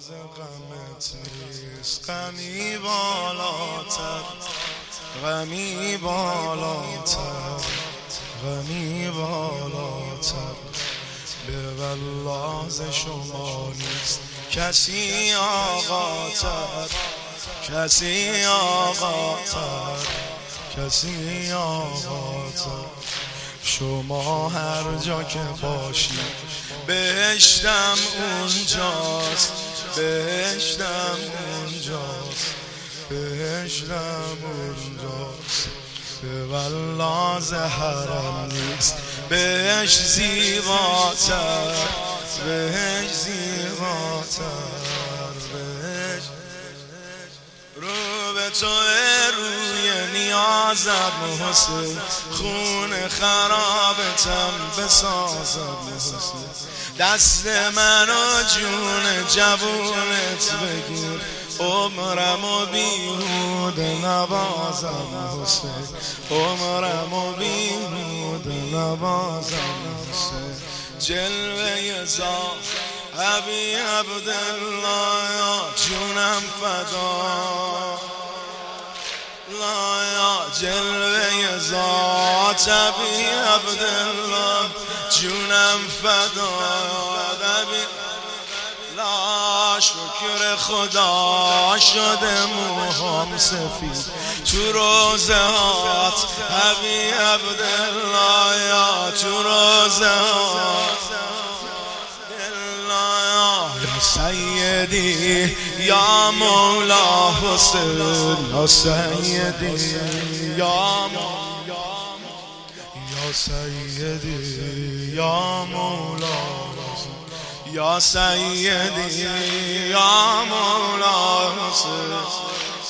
راز غمت نیست، غمی بالاتر، غمی بالاتر، غمی بالاتر. به والله ز شما نیست کسی آقاتر، کسی آقاتر، کسی آقاتر. شما هر جا که باشید بهشتم اونجاست، بهشتم اونجاست، بهشتم اونجاست. به والله ز حرم نیست بهش زیباتر، بهش زیباتر، بهش. رو به تو روی نیازت محسن، خون خرابتم بسازد محسن. دست من و جون جوونت بگیر، عمرم و بیهوده نبازم حسین، عمرم و بیهوده نبازم حسین. جلوه زار ابی عبدالله یا جونم فدا، لا یا جلوه ذات ابی عبدالله جونم فدا. لا شکر خدا شده موهام سفید تو روزهات ابی عبدالله یا تو روزهات. یا سیدی یا مولا حسین، یا سیدی یا مولا، یا سیدی یا مولا، یا سیدی یا مولا حسین.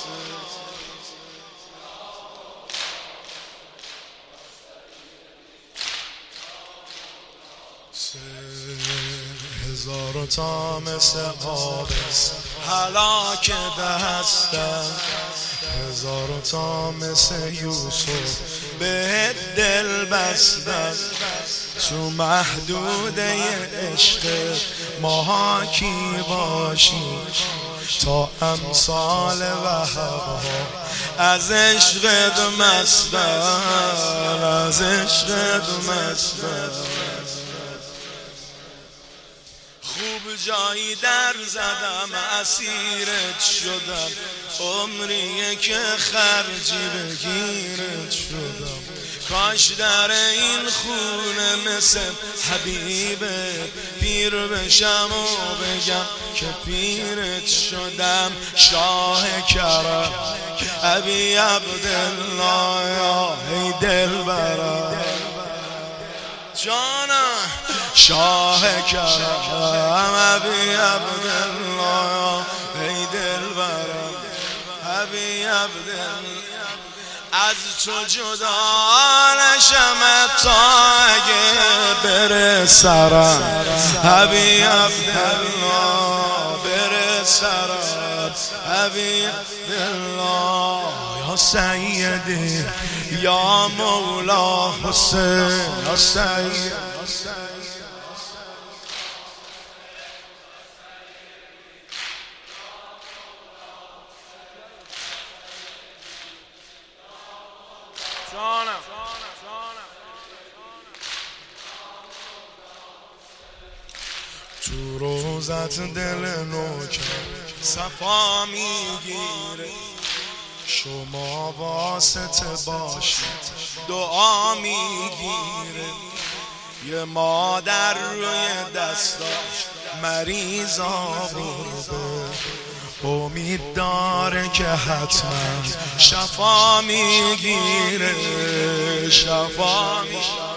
1000 تا مثل آبست هلاک دستم، 1000 تا مثل یوسف به دل بستم. تو محدوده عشق ماها کی باشی، تا امثال وهب‌ها از عشقت مستن، از عشقت مستن. خوب جایی در زدم اسیرت شدم، عمریه که خرجی بگیرت شدم. کاش در این خونه مثل حبیبت پیر بشم و بگم که پیرت شدم. شاه کرم ابی عبدالله یا ای دلبرم جانم، شاه کرم ابی عبدالله ای دلبرم ابی عبدالله. از تو جدا نشم تا اگه بره سرم ابی عبدالله، بره سرم ابی عبدالله. یا سیدی یا مولا حسین، یا سیدی جانم. تو روزت دل نوکر صفا میگیره، شما واسطه باشید دعا میگیره. یه مادر روی دستاش مریض آورده، امید داره که حتما شفا میگیره، شفا میگیره.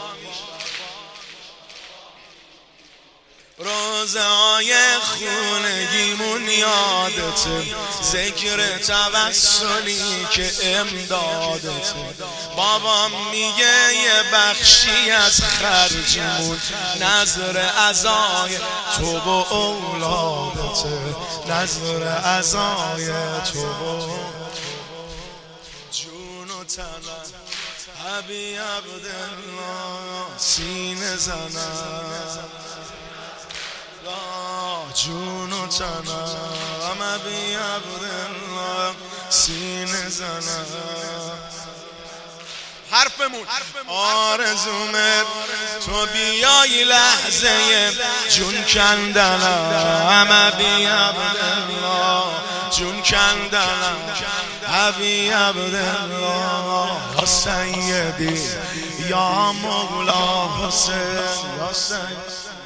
روزهای خونگیمون یادته، ذکر توسلی که امدادته. بابام میگه یه بخشی از خرجمون نظر عزای تو و اولادته، نظر عزای تو و جون و تنم ابی عبدالله سینه زنم. جون و تنم ابی عبدالله سینه زنم حرفمون آرزومه تو بیای لحظه جون کندنم ابی عبدالله جون کندنم ابی عبدالله یا سیدی یا مولا حسین یا سیدی